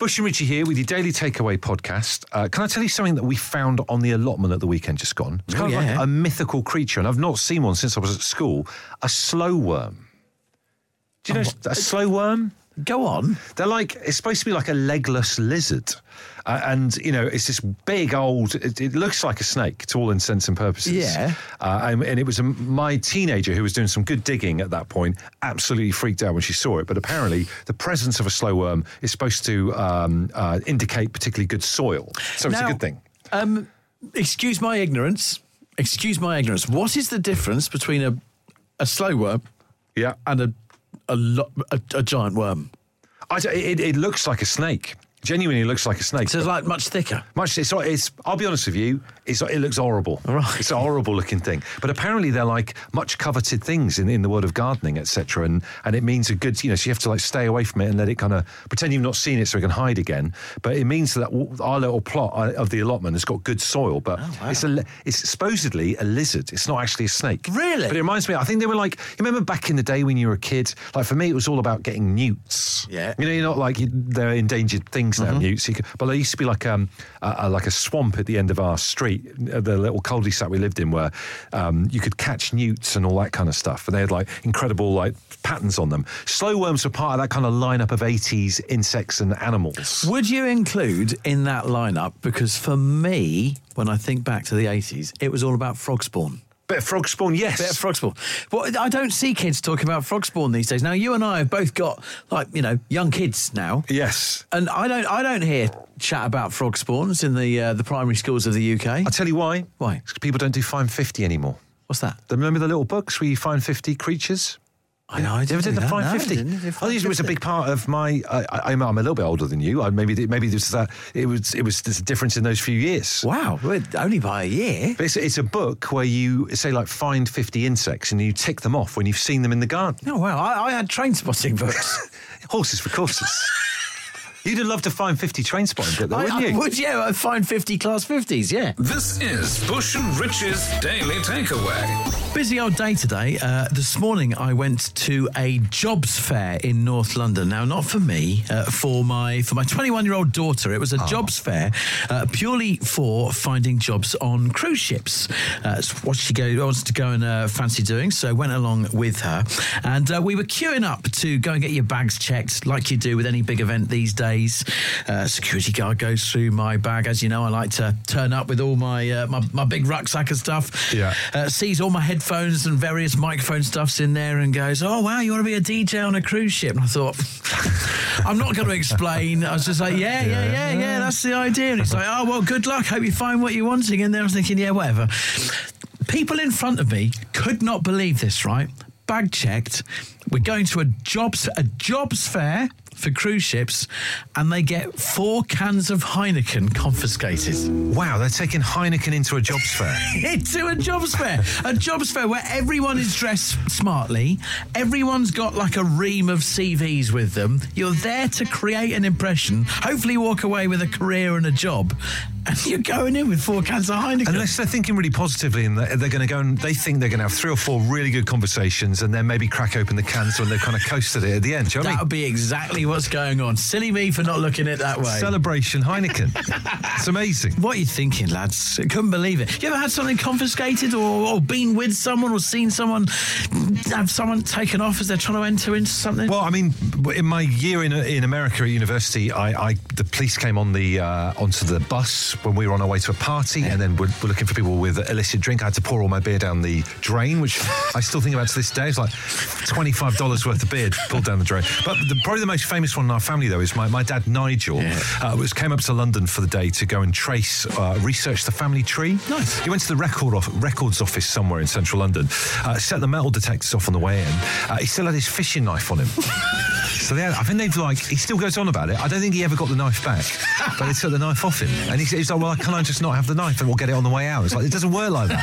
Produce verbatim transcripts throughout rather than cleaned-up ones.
Bush and Richie here with your Daily Takeaway podcast. Uh, can I tell you something that we found on the allotment at the weekend just gone? It's kind oh, of yeah. like a mythical creature, and I've not seen one since I was at school. A slow worm. Do you know oh, a slow worm? Go on. They're like, it's supposed to be like a legless lizard. Uh, and, you know, it's this big old, it, it looks like a snake to all intents and purposes. Yeah. Uh, and, and it was a, my teenager who was doing some good digging at that point, absolutely freaked out when she saw it. But apparently the presence of a slow worm is supposed to um, uh, indicate particularly good soil. So it's now, a good thing. Um, excuse my ignorance. Excuse my ignorance. What is the difference between a, a slow worm yeah. and a, a, lo- a, a giant worm? I, it, it looks like a snake. Genuinely looks like a snake. So it's like much thicker. Much. It's, it's. I'll be honest with you. It's. It looks horrible. Right. It's a horrible looking thing. But apparently they're like much coveted things in, in the world of gardening, et cetera. And and it means a good. You know, so you have to like stay away from it and let it kind of pretend you've not seen it so it can hide again. But it means that our little plot of the allotment has got good soil. But oh, wow. it's a. It's supposedly a lizard. It's not actually a snake. Really? But it reminds me. I think they were like. You remember back in the day when you were a kid? Like for me, it was all about getting newts. Yeah. You know, you're not like you, they're endangered things now. Mm-hmm. Newts. You could, But there used to be like um a, a, like a swamp at the end of our street, the little cul-de-sac we lived in, where um, you could catch newts and all that kind of stuff, and they had like incredible like patterns on them. Slow worms were part of that kind of lineup of eighties insects and animals. Would you include in that lineup? Because for me, when I think back to the eighties, it was all about frog spawn. Bit of frog spawn, yes. Bit of frog spawn. But I don't see kids talking about frog spawn these days. Now, you and I have both got, like, you know, young kids now. Yes. And I don't I don't hear chat about frog spawns in the uh, the primary schools of the U K. I'll tell you why. Why? Because people don't do Find fifty anymore. What's that? Remember the little books where you find fifty creatures? I know, I you ever didn't did do the that. Find No, I fifty? didn't do I Find think it was a fifty. big part of my. I, I, I'm a little bit older than you. I, maybe maybe there's that. It was it was there's a difference in those few years. Wow, well, only by a year. But it's, it's a book where you say like find fifty insects and you tick them off when you've seen them in the garden. Oh wow, I, I had train spotting books. Horses for courses. You'd have loved to find fifty train spotting book, though, I, wouldn't you? I would, yeah. I'd find fifty class fifties, yeah. This is Bush and Rich's Daily Takeaway. Busy old day today. Uh, this morning I went to a jobs fair in North London. Now, not for me, uh, for my for my twenty-one-year-old daughter. It was a oh. jobs fair uh, purely for finding jobs on cruise ships. Uh, it's what she go, wants to go and uh, fancy doing, so I went along with her. And uh, we were queuing up to go and get your bags checked, like you do with any big event these days. Uh, security guard goes through my bag. As you know, I like to turn up with all my uh, my, my big rucksack of stuff. Yeah. Uh, sees all my headphones and various microphone stuffs in there and goes, oh, wow, you want to be a D J on a cruise ship? And I thought, I'm not going to explain. I was just like, yeah, yeah, yeah, yeah, that's the idea. And he's like, oh, well, good luck. Hope you find what you're wanting. And then I was thinking, yeah, whatever. People in front of me could not believe this, right? Bag checked. We're going to a jobs a jobs fair for cruise ships, and they get four cans of Heineken confiscated. Wow, they're taking Heineken into a jobs fair. Into a jobs fair. A jobs fair where everyone is dressed smartly. Everyone's got like a ream of C Vs with them. You're there to create an impression, hopefully walk away with a career and a job. And you're going in with four cans of Heineken. Unless they're thinking really positively and they're going to go and they think they're going to have three or four really good conversations and then maybe crack open the cans when they've kind of coasted it at the end. Do you know what I That mean? would be exactly what's going on. Silly me for not looking at it that way. Celebration Heineken. It's amazing. What are you thinking, lads? I couldn't believe it. You ever had something confiscated or, or been with someone or seen someone have someone taken off as they're trying to enter into something? Well, I mean, in my year in in America at university, I, I the police came on the uh, onto the bus when we were on our way to a party, yeah. and then we're, we're looking for people with illicit drink. I had to pour all my beer down the drain, which I still think about to this day. It's like twenty-five dollars worth of beer pulled down the drain. But the, probably the most famous one in our family, though, is my, my dad, Nigel, yeah. uh, was came up to London for the day to go and trace, uh, research the family tree. Nice. He went to the record off, records office somewhere in central London, uh, set the metal detectors off on the way in. Uh, he still had his fishing knife on him. So they had, I think they've like, he still goes on about it. I don't think he ever got the knife back, but they took the knife off him. And he, he's like, well, can I just not have the knife and we'll get it on the way out? It's like, it doesn't work like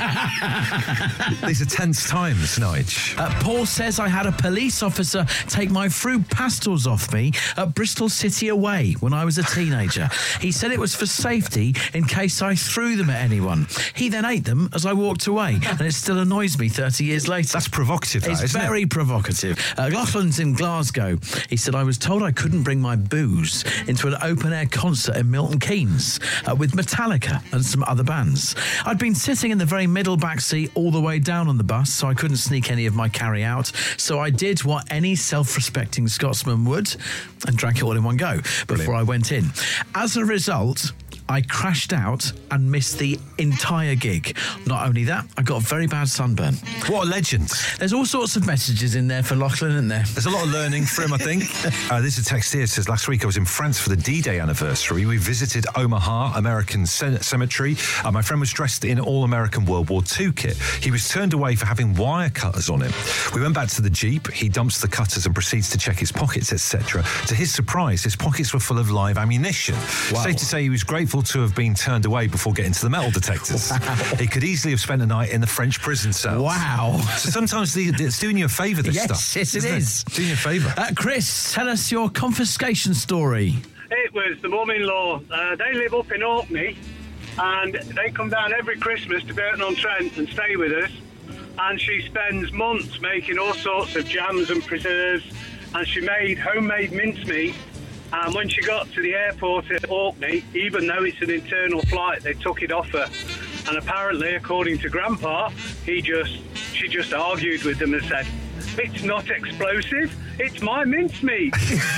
that. These are tense times, Nige. Uh, Paul says I had a police officer take my fruit pastels off me at Bristol City Away when I was a teenager. He said it was for safety in case I threw them at anyone. He then ate them as I walked away, and it still annoys me thirty years later. That's provocative, that, It's isn't very it? provocative. Uh, Laughlin's in Glasgow. He said, I was told I couldn't bring my booze into an open-air concert in Milton Keynes uh, with Metallica and some other bands. I'd been sitting in the very middle back seat all the way down on the bus, so I couldn't sneak any of my carry-out. So I did what any self-respecting Scotsman would and drank it all in one go before Brilliant. I went in. As a result, I crashed out and missed the entire gig. Not only that, I got a very bad sunburn. What a legend. There's all sorts of messages in there for Lachlan, isn't there? There's a lot of learning for him, I think. uh, this is a text here. It says, last week I was in France for the D-Day anniversary. We visited Omaha American C- Cemetery. Uh, my friend was dressed in all-American World War Two kit. He was turned away for having wire cutters on him. We went back to the Jeep. He dumps the cutters and proceeds to check his pockets, et cetera. To his surprise, his pockets were full of live ammunition. Wow. Safe to say he was grateful to have been turned away before getting to the metal detectors. Wow. He could easily have spent a night in the French prison cells. Wow. So sometimes the, it's doing you a favour, this yes, stuff. Yes, it is. It? Doing you a favour. Uh, Chris, tell us your confiscation story. It was the mum-in-law. Uh, they live up in Orkney, and they come down every Christmas to Burton-on-Trent and stay with us. And she spends months making all sorts of jams and preserves, and she made homemade mincemeat. And when she got to the airport at Orkney, even though it's an internal flight, they took it off her. And apparently, according to Grandpa, he just she just argued with them and said, "It's not explosive, it's my mincemeat."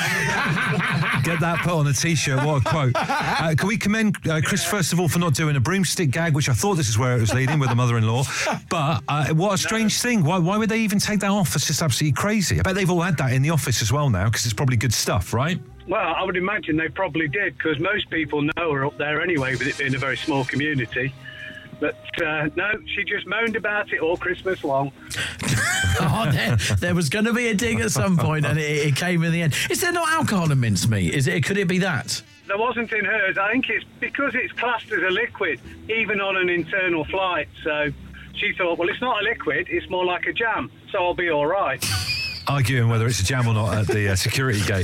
Get that put on a T-shirt. What a quote. Uh, can we commend uh, Chris, first of all, for not doing a broomstick gag, which I thought this is where it was leading with the mother-in-law. But uh, what a strange no. thing. Why, why would they even take that off? It's just absolutely crazy. I bet they've all had that in the office as well now, because it's probably good stuff, right? Well, I would imagine they probably did, because most people know her up there anyway, with it being a very small community. But uh, no, she just moaned about it all Christmas long. oh, there, there was going to be a dig at some point, and it, it came in the end. Is there not alcohol in mincemeat? Is it? Could it be that? There wasn't in hers. I think it's because it's classed as a liquid, even on an internal flight. So she thought, well, it's not a liquid, it's more like a jam, so I'll be all right. Arguing whether it's a jam or not at the uh, security gate.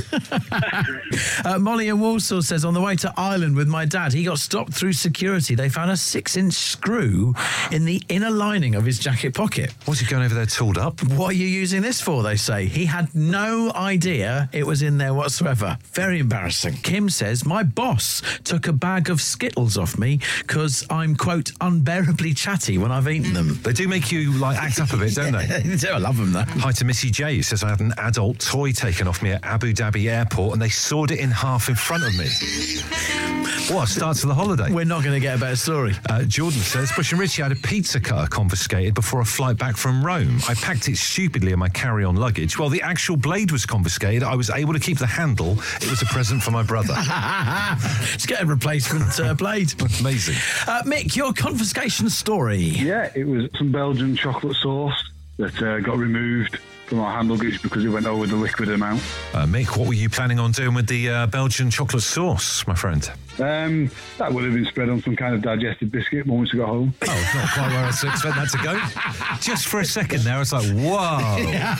uh, Molly in Walsall says, on the way to Ireland with my dad, he got stopped through security. They found a six-inch screw in the inner lining of his jacket pocket. Was he going over there tooled up? What are you using this for, they say. He had no idea it was in there whatsoever. Very embarrassing. Kim says, my boss took a bag of Skittles off me because I'm, quote, unbearably chatty when I've eaten them. They do make you, like, act up a bit, don't they? They do. I love them, though. Hi to Missy J, who says, I had an adult toy taken off me at Abu Dhabi airport and they sawed it in half in front of me. What a start to the holiday. We're not going to get a better story. Uh, Jordan says, Bush and Richie had a pizza cutter confiscated before a flight back from Rome. I packed it stupidly in my carry-on luggage. While the actual blade was confiscated, I was able to keep the handle. It was a present for my brother. Let's get a replacement uh, blade. Amazing. Uh, Mick, your confiscation story. Yeah, it was some Belgian chocolate sauce that uh, got removed from our hand luggage because it went over the liquid amount. Uh, Mick, what were you planning on doing with the uh, Belgian chocolate sauce, my friend? Um, that would have been spread on some kind of digestive biscuit once we got home. Oh, not quite where I was expecting that to go. Just for a second there, I was like, whoa.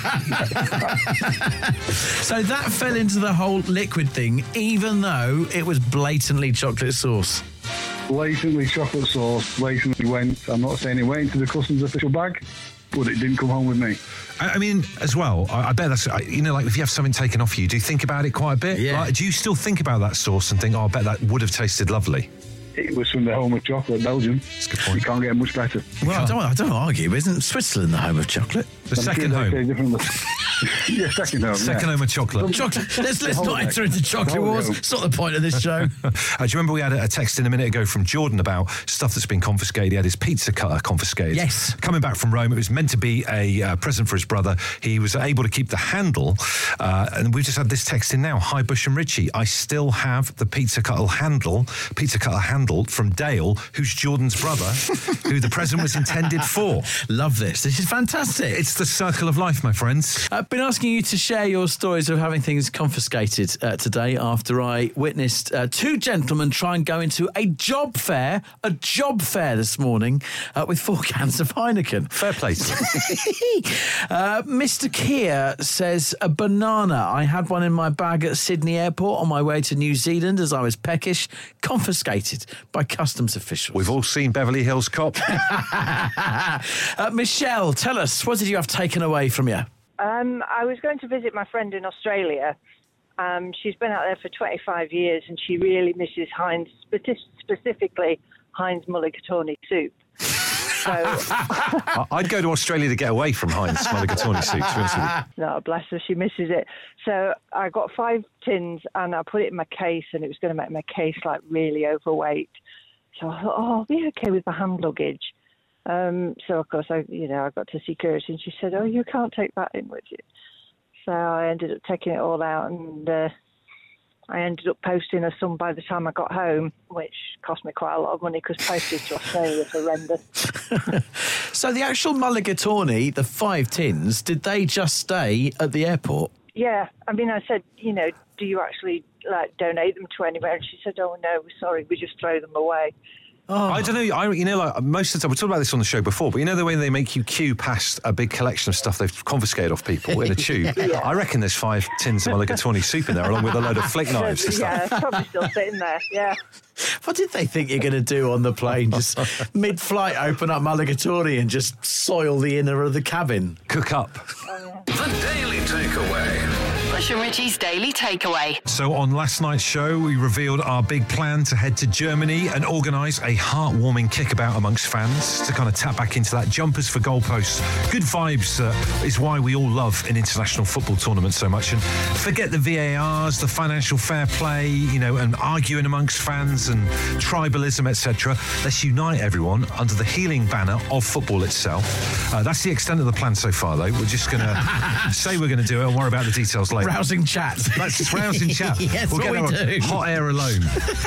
So that fell into the whole liquid thing, even though it was blatantly chocolate sauce. Blatantly chocolate sauce, blatantly went, I'm not saying it went into the customs official bag, but it didn't come home with me. I mean, as well, I, I bet that's, you know, like if you have something taken off you, do you think about it quite a bit? Yeah. Like, do you still think about that sauce and think, oh, I bet that would have tasted lovely? It was from the home of chocolate, Belgium. That's a good point. You can't get much better. Well, I don't, I don't argue. Isn't Switzerland the home of chocolate? The second home. Yeah, second home. Second yeah. home of chocolate. Chocolate. Let's, let's not enter into chocolate wars. It's not the point of this show. uh, do you remember we had a, a text in a minute ago from Jordan about stuff that's been confiscated? He had his pizza cutter confiscated. Yes. Coming back from Rome, it was meant to be a uh, present for his brother. He was able to keep the handle. Uh, and we've just had this text in now. Hi, Bush and Richie. I still have the pizza cutter handle, pizza cutter handle from Dale, who's Jordan's brother, who the present was intended for. Love this. This is fantastic. It's the circle of life, my friends. I've been asking you to share your stories of having things confiscated uh, today after I witnessed uh, two gentlemen try and go into a job fair, a job fair this morning uh, with four cans of Heineken. Fair play. uh, Mister Keir says, a banana. I had one in my bag at Sydney Airport on my way to New Zealand as I was peckish, confiscated by customs officials. We've all seen Beverly Hills Cop. uh, Michelle, tell us, what did you have taken away from you? Um, I was going to visit my friend in Australia. Um, she's been out there for twenty-five years, and she really misses Heinz, speci- specifically Heinz mulligatawny soup. So I'd go to Australia to get away from Heinz mulligatawny soup, to be honest with you. No, bless her, she misses it. So I got five tins, and I put it in my case, and it was going to make my case like really overweight. So I thought, oh, I'll be okay with my hand luggage. Um, so of course, I, you know, I got to security, and she said, "Oh, you can't take that in with you." So I ended up taking it all out, and uh, I ended up posting her some by the time I got home, which cost me quite a lot of money because postage to Australia is horrendous. So the actual mulligatawny, the five tins, did they just stay at the airport? Yeah, I mean, I said, you know, do you actually like donate them to anywhere? And she said, "Oh no, sorry, we just throw them away." Oh. I don't know. I, you know, like most of the time, we talked about this on the show before, but you know the way they make you queue past a big collection of stuff they've confiscated off people in a tube? Yeah. I reckon there's five tins of mulligatawny soup in there, along with a load of flick knives and stuff. Yeah, it's probably still sitting there, yeah. What did they think you're going to do on the plane? Just mid-flight, open up mulligatawny and just soil the inner of the cabin? Cook up. The Daily Takeaway. Bush and Richie's Daily Takeaway. So on last night's show, we revealed our big plan to head to Germany and organise a heartwarming kickabout amongst fans to kind of tap back into that jumpers for goalposts. Good vibes uh, is why we all love an international football tournament so much. And forget the V A Rs, the financial fair play, you know, and arguing amongst fans and tribalism, et cetera. Let's unite everyone under the healing banner of football itself. Uh, that's the extent of the plan so far, though. We're just going to say we're going to do it and worry about the details later. Rousing chat. That's rousing chat. Yes, we'll what get we our do. hot air alone.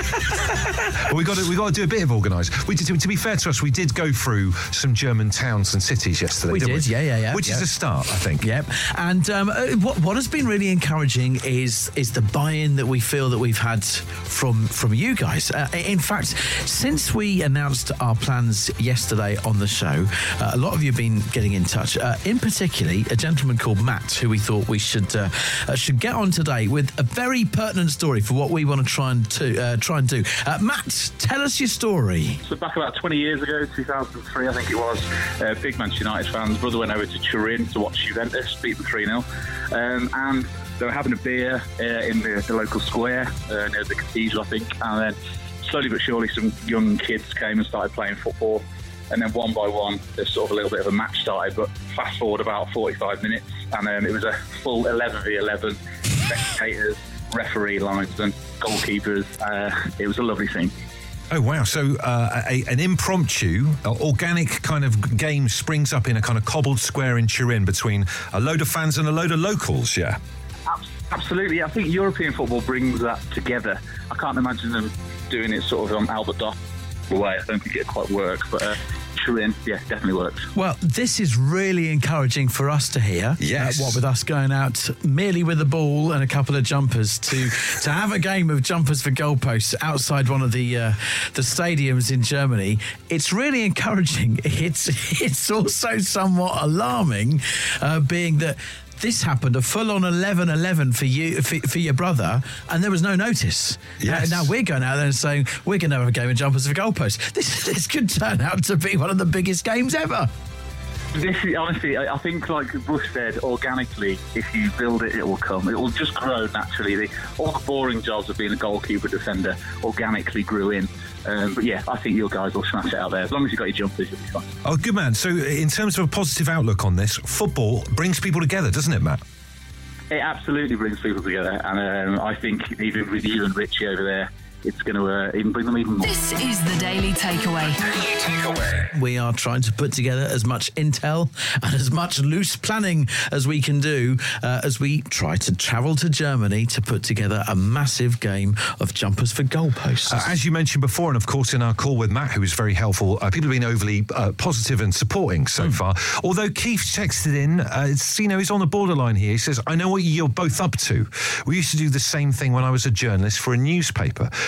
Well, we got to we got to do a bit of organised. We did, to, to be fair to us, we did go through some German towns and cities yesterday. We didn't did, we? yeah, yeah, yeah. Which yeah. is a start, I think. Yep. And um, uh, what what has been really encouraging is is the buy-in that we feel that we've had from from you guys. Uh, in fact, since we announced our plans yesterday on the show, uh, a lot of you have been getting in touch. Uh, in particularly, a gentleman called Matt, who we thought we should uh, uh, should get on today with a very pertinent story for what we want to try and to uh, try and do. Uh, Matt, tell us your story. So back about twenty years ago, two thousand three, I think it was, uh, big Manchester United fans. Brother went over to Turin to watch Juventus beat them three nil, um, and they were having a beer uh, in the, the local square uh, near the cathedral, I think, and then slowly but surely some young kids came and started playing football, and then one by one there's sort of a little bit of a match started. But fast forward about forty-five minutes, and um, it was a full eleven v eleven, spectators, referee, linesmen, goalkeepers. Uh, it was a lovely scene. Oh, wow. So uh, a, an impromptu, uh, organic kind of game springs up in a kind of cobbled square in Turin between a load of fans and a load of locals, yeah? Absolutely. I think European football brings that together. I can't imagine them doing it sort of on Albert Dock way. I don't think it'd quite work, but uh, Turin, yeah, definitely works. Well, this is really encouraging for us to hear. Yes. Uh, what with us going out merely with a ball and a couple of jumpers to to have a game of jumpers for goalposts outside one of the uh, the stadiums in Germany. It's really encouraging. It's it's also somewhat alarming, uh, being that this happened a full-on eleven eleven for you, for, for your brother, and there was no notice. Yes. Uh, now we're going out there and saying we're going to have a game of jumpers for goalposts. This this could turn out to be one of the biggest games ever. This is, honestly, I I think, like Bush said, organically, if you build it, it will come. It will just grow naturally. The, all the boring jobs of being a goalkeeper, defender, organically grew in. Um, but yeah, I think your guys will smash it out there. As long as you've got your jumpers, you'll be fine. Oh, good man. So in terms of a positive outlook on this, football brings people together, doesn't it, Matt? It absolutely brings people together. And um, I think even with you and Richie over there, it's going to uh, even bring them even more. This is the Daily Takeaway. Daily Takeaway. We are trying to put together as much intel and as much loose planning as we can do uh, as we try to travel to Germany to put together a massive game of jumpers for goalposts. Uh, as you mentioned before, and of course in our call with Matt, who was very helpful, uh, people have been overly uh, positive and supporting so mm. far. Although Keith texted in, uh, it's, you know, he's on the borderline here. He says, I know what you're both up to. We used to do the same thing when I was a journalist for a newspaper.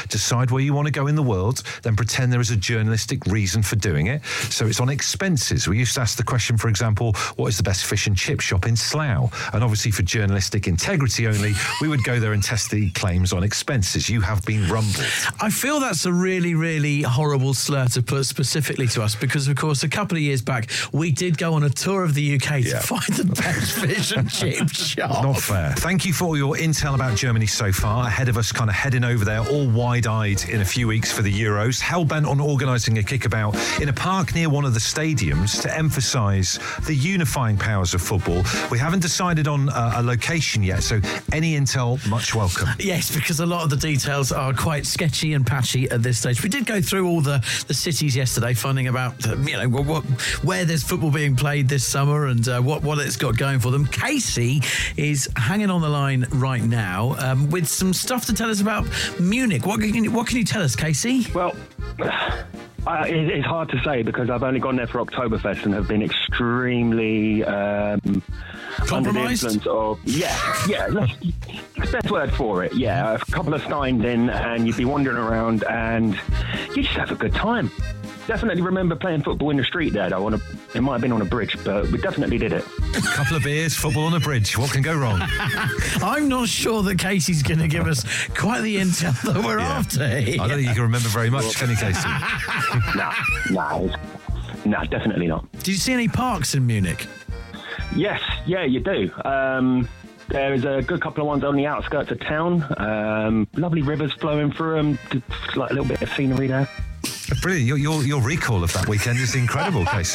decide where you want to go in the world, then pretend there is a journalistic reason for doing it. So it's on expenses. We used to ask the question, for example, what is the best fish and chip shop in Slough? And obviously for journalistic integrity only, we would go there and test the claims on expenses. You have been rumbled. I feel that's a really, really horrible slur to put specifically to us because, of course, a couple of years back, we did go on a tour of the U K Yeah. to find the best fish and chip shop. Not fair. Thank you for all your intel about Germany so far. Ahead of us, kind of heading over there, all wide-eyed in a few weeks for the Euros. Hell-bent on organising a kickabout in a park near one of the stadiums to emphasise the unifying powers of football. We haven't decided on uh, a location yet, so any intel, much welcome. Yes, because a lot of the details are quite sketchy and patchy at this stage. We did go through all the, the cities yesterday, finding about uh, you know what, what, where there's football being played this summer and uh, what, what it's got going for them. Casey is hanging on the line right now um, with some stuff to tell us about Munich. What can you, what can you tell us, Casey? Well, uh, it, it's hard to say because I've only gone there for Oktoberfest and have been extremely um, under the Compromised? influence of yeah, yeah. That's the best word for it. Yeah, a couple of steins in, and you'd be wandering around, and you just have a good time. Definitely remember playing football in the street there, though. On a, it might have been on a bridge, but we definitely did it. A couple of beers, football on a bridge. What can go wrong? I'm not sure that Casey's going to give us quite the intel that we're Yeah. after. I don't think you can remember very much, can you, Casey? Nah, nah, it's- nah, definitely not. Did you see any parks in Munich? Yes, yeah, you do. Um, there's a good couple of ones on the outskirts of town. Um, lovely rivers flowing through them. Just like a little bit of scenery there. Brilliant. Your, your, your recall of that weekend is incredible, Casey.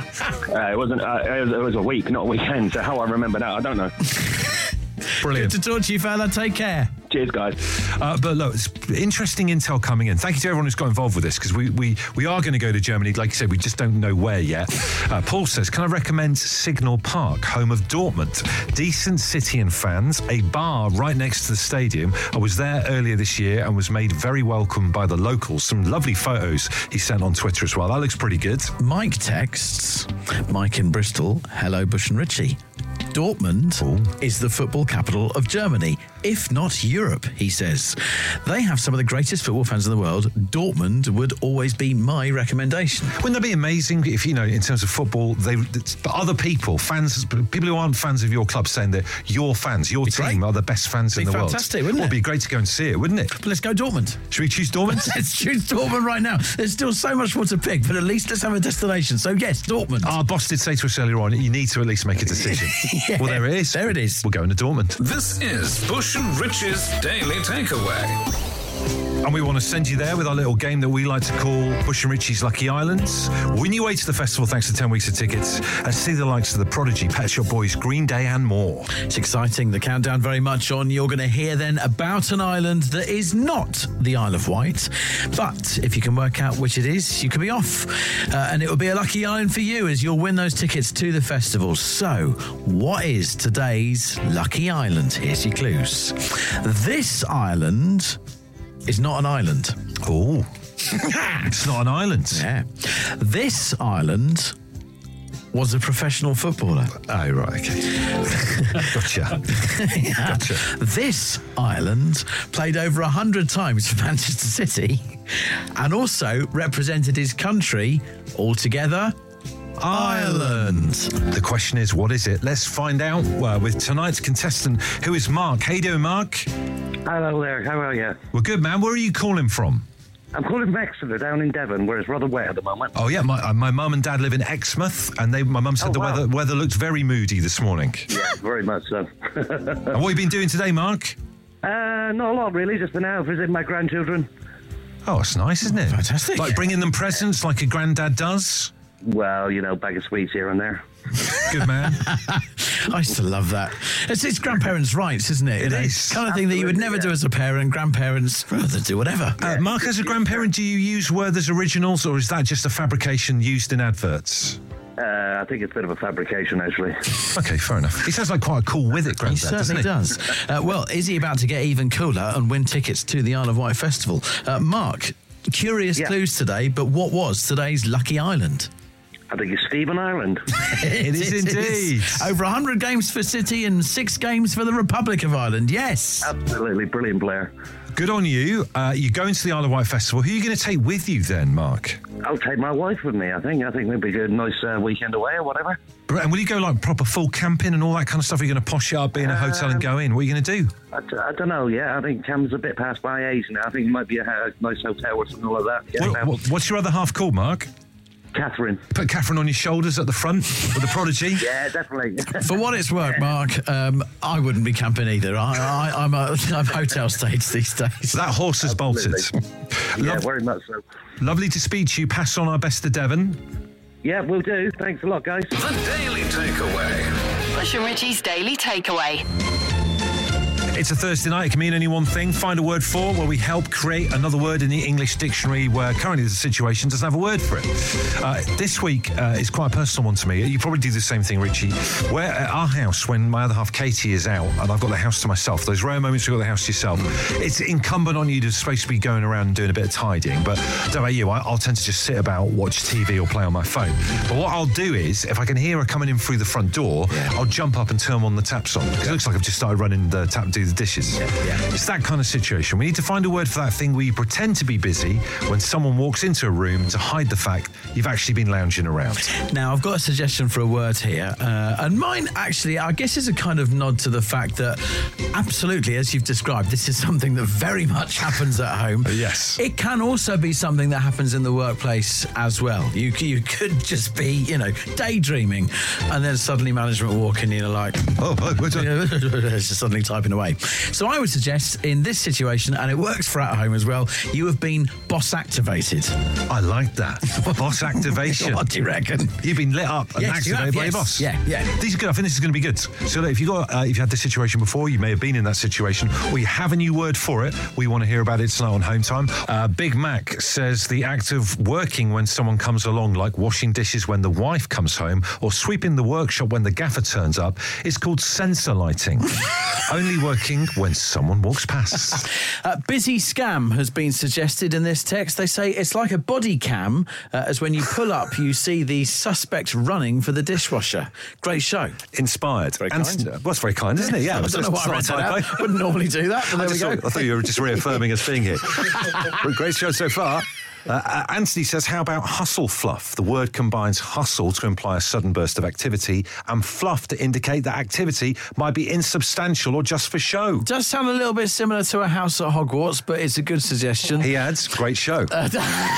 Uh, it wasn't. Uh, it, was, it was a week, not a weekend. So how I remember that, I don't know. Brilliant. Good to talk to you, fella. Take care. Cheers, guys. Uh, but look, it's interesting intel coming in. Thank you to everyone who's got involved with this because we, we, we are going to go to Germany. Like you said, we just don't know where yet. Uh, Paul says, can I recommend Signal Park, home of Dortmund? Decent city and fans, a bar right next to the stadium. I was there earlier this year and was made very welcome by the locals. Some lovely photos he sent on Twitter as well. That looks pretty good. Mike texts, Mike in Bristol, hello Bush and Richie. Dortmund Ooh. is the football capital of Germany, if not Europe, he says. They have some of the greatest football fans in the world. Dortmund would always be my recommendation. Wouldn't that be amazing if, you know, in terms of football, they but other people, fans, people who aren't fans of your club saying that your fans, your Be team great. are the best fans Be in the fantastic, world? wouldn't Well, it? It'd be great to go and see it, wouldn't it? But let's go Dortmund. Should we choose Dortmund? Let's choose Dortmund right now. There's still so much more to pick, but at least let's have a destination. So yes, Dortmund. Our boss did say to us earlier on, you need to at least make a decision. Yeah. Well, there it is. There it is. We're going to Dortmund. This is Bush and Rich's Daily Takeaway. And we want to send you there with our little game that we like to call Bush and Richie's Lucky Islands. Win your way to the festival thanks to ten weeks of tickets and see the likes of the Prodigy, Pet Shop Boys, Green Day and more. It's exciting. The countdown very much on. You're going to hear then about an island that is not the Isle of Wight. But if you can work out which it is, you could be off. Uh, and it will be a lucky island for you as you'll win those tickets to the festival. So, what is today's lucky island? Here's your clues. This island is not an island. Oh, it's not an island. Yeah. This island was a professional footballer. Oh, right, okay. Gotcha. Gotcha. This island played over a hundred times for Manchester City and also represented his country altogether. Ireland. The question is, what is it? Let's find out uh, with tonight's contestant, who is Mark. How you doing, Mark? Hello there. How are you? Well, good, man. Where are you calling from? I'm calling from Exeter down in Devon, where it's rather wet at the moment. Oh, yeah. My, uh, my mum and dad live in Exmouth, and they, my mum said Oh, the wow. weather, weather looked very moody this morning. Yeah, very much so. And what have you been doing today, Mark? uh, not a lot, really. Just been out visiting my grandchildren. Oh, it's nice, isn't it? Fantastic. Like bringing them presents like a granddad does? Well, you know, bag of sweets here and there. Good man. I used to love that. It's, it's grandparents' rights, isn't it? It You know, is. it's the kind of thing that you would never Absolutely, do yeah. as a parent. Grandparents, well, they do whatever. Uh, Mark, as a grandparent, do you use Werther's Originals, or is that just a fabrication used in adverts? Uh, I think it's a bit of a fabrication, actually. Okay, fair enough. He sounds like quite a cool with it, He granddad, certainly doesn't he? does. Uh, well, is he about to get even cooler and win tickets to the Isle of Wight Festival? Uh, Mark, curious Yeah. clues today, but what was today's lucky island? I think it's Stephen Island. It is indeed. Over one hundred games for City and six games for the Republic of Ireland. Yes. Absolutely brilliant player. Good on you. Uh, you're going to the Isle of Wight Festival. Who are you going to take with you then, Mark? I'll take my wife with me, I think. I think maybe a nice uh, weekend away or whatever. And will you go like proper full camping and all that kind of stuff? Are you going to posh it up, be in a hotel and go in? What are you going to do? I, d- I don't know, yeah. I think Cam's a bit past my age now. I think it might be a, a nice hotel or something like that. Yeah, what, what, what's your other half called, Mark? Catherine. Put Catherine on your shoulders at the front with the prodigy. Yeah, definitely. For what it's worth, Mark, um, I wouldn't be camping either. I, I, I'm, a, I'm hotel stays these days. That horse has bolted. Yeah, very much so. Lovely to speak to you. Pass on our best to Devon. Yeah, we'll do. Thanks a lot, guys. The Daily Takeaway. Bush and Richie's Daily Takeaway. It's a Thursday night. It can mean only one thing. Find a word for, where we help create another word in the English dictionary where currently the situation doesn't have a word for it. Uh, this week uh, is quite a personal one to me. You probably do the same thing, Richie. Where at our house, when my other half, Katie, is out and I've got the house to myself, those rare moments you've got the house to yourself, it's incumbent on you to supposed to be going around and doing a bit of tidying. But I don't know about you, I, I'll tend to just sit about, watch T V or play on my phone. But what I'll do is, if I can hear her coming in through the front door, yeah. I'll jump up and turn on the taps on. Because it looks like I've just started running the tap and do the dishes. Yeah. Yeah. It's that kind of situation. We need to find a word for that thing where you pretend to be busy when someone walks into a room to hide the fact you've actually been lounging around. Now, I've got a suggestion for a word here. Uh, and mine, actually, I guess is a kind of nod to the fact that, absolutely, as you've described, this is something that very much happens at home. Yes. It can also be something that happens in the workplace as well. You, you could just be, you know, daydreaming, and then suddenly management walk in and you're like, oh, oh what's that? It's just suddenly typing away. So I would suggest in this situation, and it works for at home as well, you have been boss activated. I like that. Boss activation. What do you reckon? You've been lit up and yes, activated you have, by yes. your boss. Yeah, yeah. These are good. I think this is going to be good. So look, if you got, uh, if you had this situation before, you may have been in that situation, or you have a new word for it, we want to hear about it tonight on Home Time. Uh, Big Mac says the act of working when someone comes along, like washing dishes when the wife comes home, or sweeping the workshop when the gaffer turns up, is called sensor lighting. Only working when someone walks past. Uh, busy scam has been suggested in this text. They say it's like a body cam, uh, as when you pull up, you see the suspect running for the dishwasher. Great show. Inspired. Very and, kind. Well, that's very kind, isn't it? Yeah. I don't know why I read that out. Wouldn't normally do that, but there we go. Thought, I thought you were just reaffirming us being here. Great show so far. Uh, Anthony says, how about hustle fluff? The word combines hustle to imply a sudden burst of activity and fluff to indicate that activity might be insubstantial or just for show. Does sound a little bit similar to a house at Hogwarts, but it's a good suggestion. He adds, great show. Uh,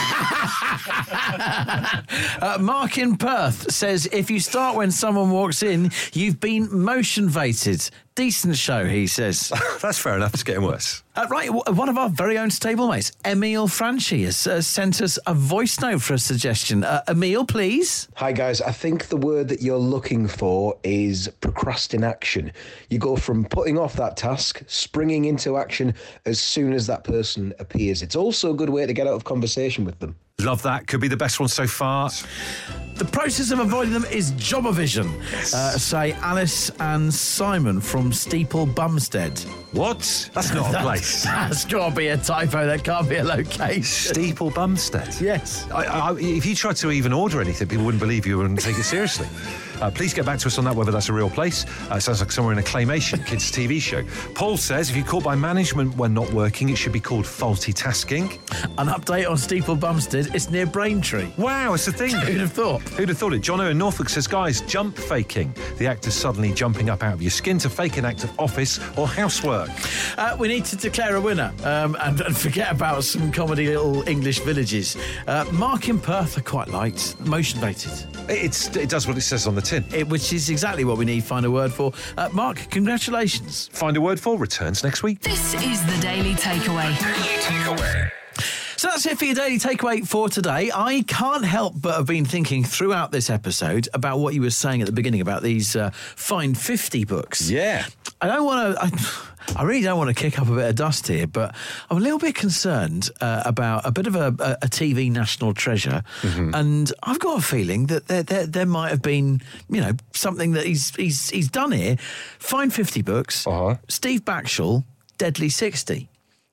uh, Mark in Perth says, if you start when someone walks in, you've been motion-vated. Decent show, he says. That's fair enough. It's getting worse. Uh, right, one of our very own stablemates, Emil Franchi, has uh, sent us a voice note for a suggestion. Uh, Emil, please. Hi, guys. I think the word that you're looking for is procrastination. You go from putting off that task, springing into action as soon as that person appears. It's also a good way to get out of conversation with them. Love that. Could be the best one so far. The process of avoiding them is job-o-vision, yes. uh, say Alice and Simon from Steeple Bumstead. What? That's not a place. That's got to be a typo. That can't be a location. Steeple Bumstead? Yes. I, I, if you tried to even order anything, people wouldn't believe you and take it seriously. Uh, please get back to us on that, whether that's a real place. Uh, it sounds like somewhere in a Claymation kids' T V show. Paul says, if you're caught by management when not working, it should be called faulty tasking. An update on Steeple Bumstead, it's near Braintree. Wow, it's a thing. Who'd have thought? Who'd have thought it? Jono in Norfolk says, guys, jump faking. The act of suddenly jumping up out of your skin to fake an act of office or housework. Uh, we need to declare a winner um, and, and forget about some comedy little English villages. Uh, Mark in Perth I quite liked. Motion-vated. It's, it does what it says on the tin. It, which is exactly what we need. Find a word for. Uh, Mark, congratulations. Find a word for returns next week. This is the Daily Takeaway. Daily Takeaway. So that's it for your Daily Takeaway for today. I can't help but have been thinking throughout this episode about what you were saying at the beginning about these uh, Find fifty books. Yeah. I don't want to... I, I really don't want to kick up a bit of dust here, but I'm a little bit concerned uh, about a bit of a, a, a T V national treasure. Mm-hmm. And I've got a feeling that there, there there might have been, you know, something that he's he's he's done here. Find fifty books. Uh-huh. Steve Backshall, Deadly sixty.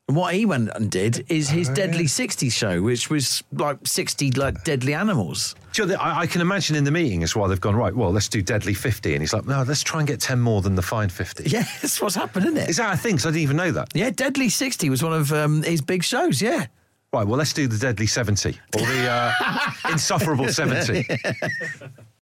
And what he went and did is his oh, Deadly yeah. sixty show, which was like sixty like deadly animals. Do you know, I, I can imagine in the meeting as well, they've gone, right, well, let's do Deadly fifty. And he's like, no, let's try and get ten more than the fine fifty. Yeah, that's what's happened, isn't it? Is that a thing? Because I didn't even know that. Yeah, Deadly sixty was one of um, his big shows, yeah. Right, well, let's do the Deadly seventy or the uh, Insufferable seventy.